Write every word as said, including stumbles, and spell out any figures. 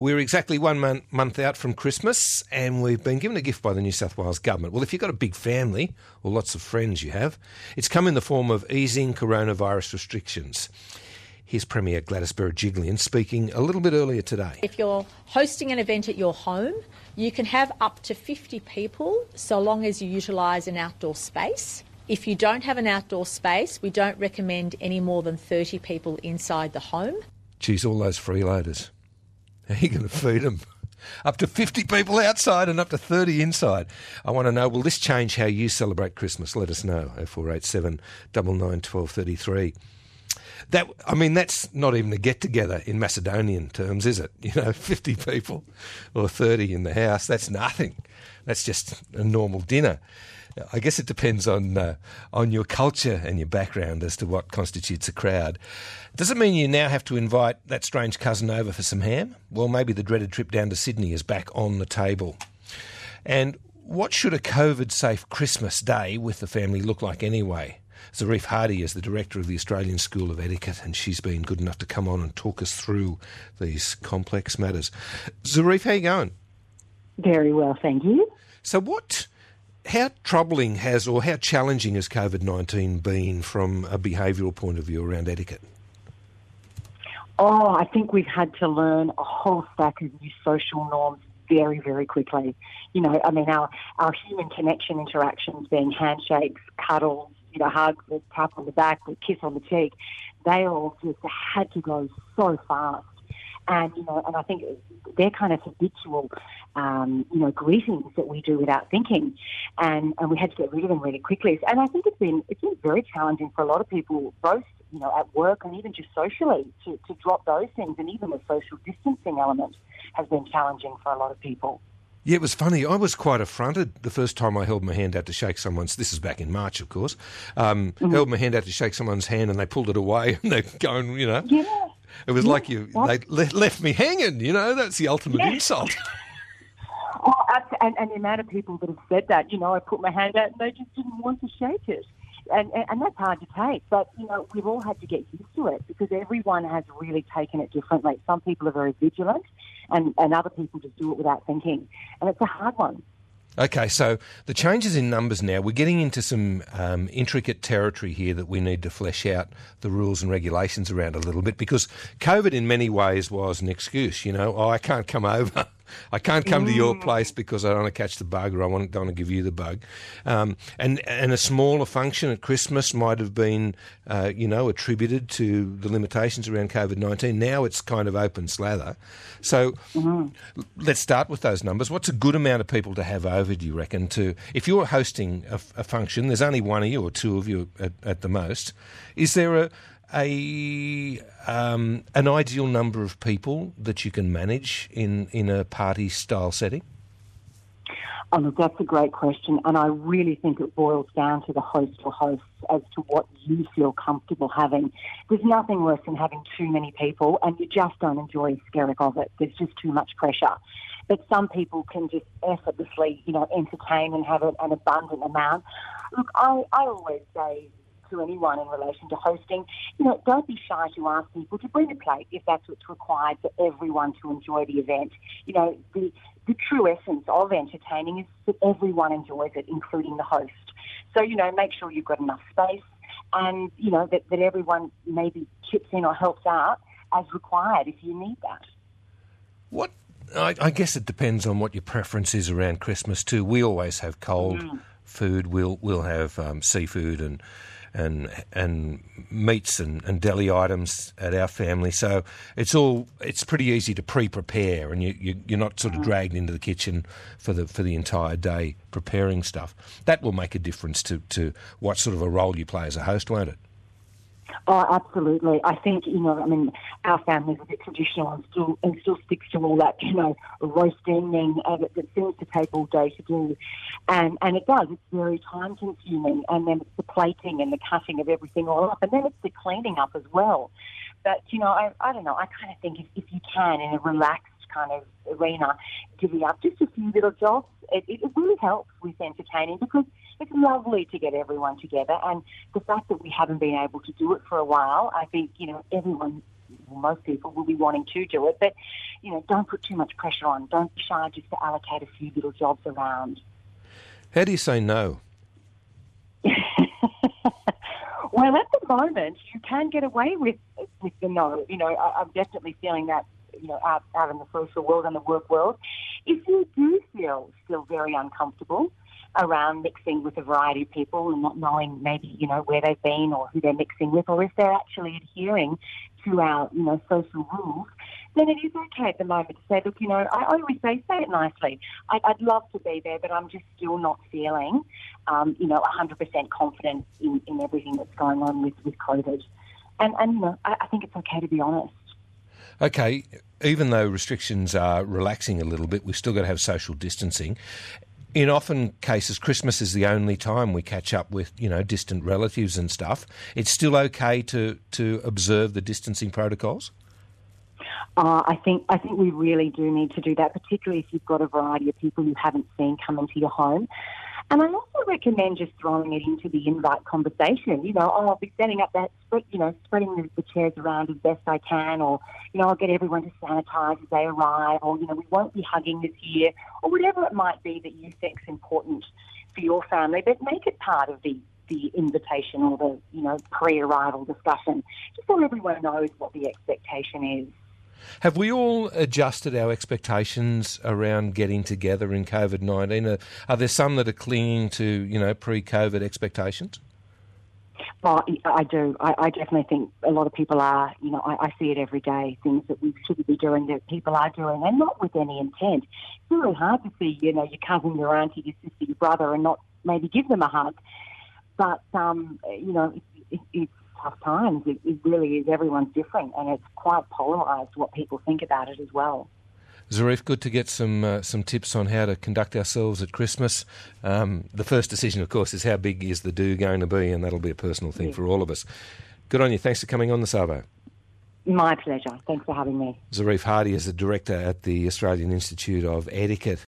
We're exactly one mon- month out from Christmas and we've been given a gift by the New South Wales Government. Well, if you've got a big family or lots of friends you have, it's come in the form of easing coronavirus restrictions. Here's Premier Gladys Berejiklian speaking a little bit earlier today. If you're hosting an event at your home, you can have up to fifty people so long as you utilise an outdoor space. If you don't have an outdoor space, we don't recommend any more than thirty people inside the home. Geez, all those freeloaders. How are you going to feed them? Up to fifty people outside and up to thirty inside. I want to know, will this change how you celebrate Christmas? Let us know. oh four eight seven, nine nine, one two three three. That, I mean, that's not even a get-together in Macedonian terms, is it? You know, fifty people or thirty in the house, that's nothing. That's just a normal dinner. I guess it depends on uh, on your culture and your background as to what constitutes a crowd. Does it mean you now have to invite that strange cousin over for some ham? Well, maybe the dreaded trip down to Sydney is back on the table. And what should a COVID-safe Christmas day with the family look like anyway? Zarif Hardy is the director of the Australian School of Etiquette, and she's been good enough to come on and talk us through these complex matters. Zarif, how you going? Very well, thank you. So what... How troubling has or how challenging has COVID nineteen been from a behavioural point of view around etiquette? Oh, I think we've had to learn a whole stack of new social norms very, very quickly. You know, I mean, our, our human connection interactions being handshakes, cuddles, you know, hugs, a tap on the back, a kiss on the cheek, they all just had to go so fast. And, you know, and I think they're kind of habitual, um, you know, greetings that we do without thinking. And, and we had to get rid of them really quickly. And I think it's been it's been very challenging for a lot of people, both, you know, at work and even just socially, to, to drop those things. And even the social distancing element has been challenging for a lot of people. Yeah, it was funny. I was quite affronted the first time I held my hand out to shake someone's... This is back in March, of course. Um, mm-hmm. Held my hand out to shake someone's hand and they pulled it away and they're going, you know... Yeah. It was yeah, like you they le- left me hanging, you know. That's the ultimate yeah. insult. Oh, and, and the amount of people that have said that, you know, I put my hand out and they just didn't want to shake it. And, and, and that's hard to take. But, you know, we've all had to get used to it because everyone has really taken it differently. Some people are very vigilant and, and other people just do it without thinking. And it's a hard one. Okay, so the changes in numbers now, we're getting into some um, intricate territory here that we need to flesh out the rules and regulations around a little bit because COVID in many ways was an excuse, you know, oh, I can't come over. I can't come to your place because I don't want to catch the bug or I want, don't want to give you the bug. Um, and, and a smaller function at Christmas might have been, uh, you know, attributed to the limitations around COVID nineteen. Now it's kind of open slather. So mm-hmm. let's start with those numbers. What's a good amount of people to have over, do you reckon? To if you're hosting a, a function, there's only one of you or two of you at, at the most. Is there a... A um, an ideal number of people that you can manage in, in a party-style setting? Oh, look, that's a great question, and I really think it boils down to the host or hosts as to what you feel comfortable having. There's nothing worse than having too many people, and you just don't enjoy the skerrick of it. There's just too much pressure. But some people can just effortlessly, you know, entertain and have an, an abundant amount. Look, I, I always say to anyone in relation to hosting, you know, don't be shy to ask people to bring a plate if that's what's required for everyone to enjoy the event. You know, the the true essence of entertaining is that everyone enjoys it, including the host. So, you know, make sure you've got enough space and, you know, that, that everyone maybe chips in or helps out as required if you need that. What, I, I guess it depends on what your preference is around Christmas too. We always have cold mm. food. We'll, we'll have um, seafood and and and meats and, and deli items at our family. So it's all it's pretty easy to pre-prepare and you, you, you're not sort of dragged into the kitchen for the for the entire day preparing stuff. That will make a difference to, to what sort of a role you play as a host, won't it? Oh, absolutely. I think, you know, I mean, our family's a bit traditional and still and still sticks to all that, you know, roasting and uh, that seems to take all day to do. And and it does. It's very time consuming. And then it's the plating and the cutting of everything all up. And then it's the cleaning up as well. But, you know, I, I don't know. I kind of think if, if you can, in a relaxed kind of arena, divvy up just a few little jobs, it, it really helps with entertaining because it's lovely to get everyone together. And the fact that we haven't been able to do it for a while, I think, you know, everyone well, most people will be wanting to do it. But, you know, don't put too much pressure on. Don't be shy just to allocate a few little jobs around. How do you say no? Well, at the moment, you can get away with with the no. You know, I, I'm definitely feeling that, you know, out, out in the social world and the work world. If you do feel still very uncomfortable around mixing with a variety of people and not knowing maybe, you know, where they've been or who they're mixing with, or if they're actually adhering to our, you know, social rules, then it is okay at the moment to say, look, you know, I, I always say, say it nicely. I, I'd love to be there, but I'm just still not feeling, um, you know, one hundred percent confident in, in everything that's going on with, with COVID. And, and, you know, I, I think it's okay to be honest. Okay, even though restrictions are relaxing a little bit, we've still got to have social distancing. In often cases, Christmas is the only time we catch up with, you know, distant relatives and stuff. It's still okay to, to observe the distancing protocols? Uh, I think I think we really do need to do that, particularly if you've got a variety of people you haven't seen come into your home. And I also recommend just throwing it into the invite conversation. You know, oh, I'll be setting up that, you know, spreading the, the chairs around as best I can, or, you know, I'll get everyone to sanitise as they arrive, or, you know, we won't be hugging this year, or whatever it might be that you think's important for your family. But make it part of the, the invitation or the, you know, pre-arrival discussion, just so everyone knows what the expectation is. Have we all adjusted our expectations around getting together in COVID nineteen? Are, are there some that are clinging to, you know, pre-COVID expectations? Well, I do. I, I definitely think a lot of people are, you know, I, I see it every day, things that we shouldn't be doing that people are doing, and not with any intent. It's really hard to see, you know, your cousin, your auntie, your sister, your brother, and not maybe give them a hug. But, um, you know, it, it, it's tough times. It, it really is. Everyone's different, and it's quite polarised what people think about it as well. Zarif, good to get some uh, some tips on how to conduct ourselves at Christmas. Um, the first decision, of course, is how big is the do going to be, and that'll be a personal thing yeah. for all of us. Good on you. Thanks for coming on the Savo. My pleasure. Thanks for having me. Zarif Hardy is the director at the Australian Institute of Etiquette.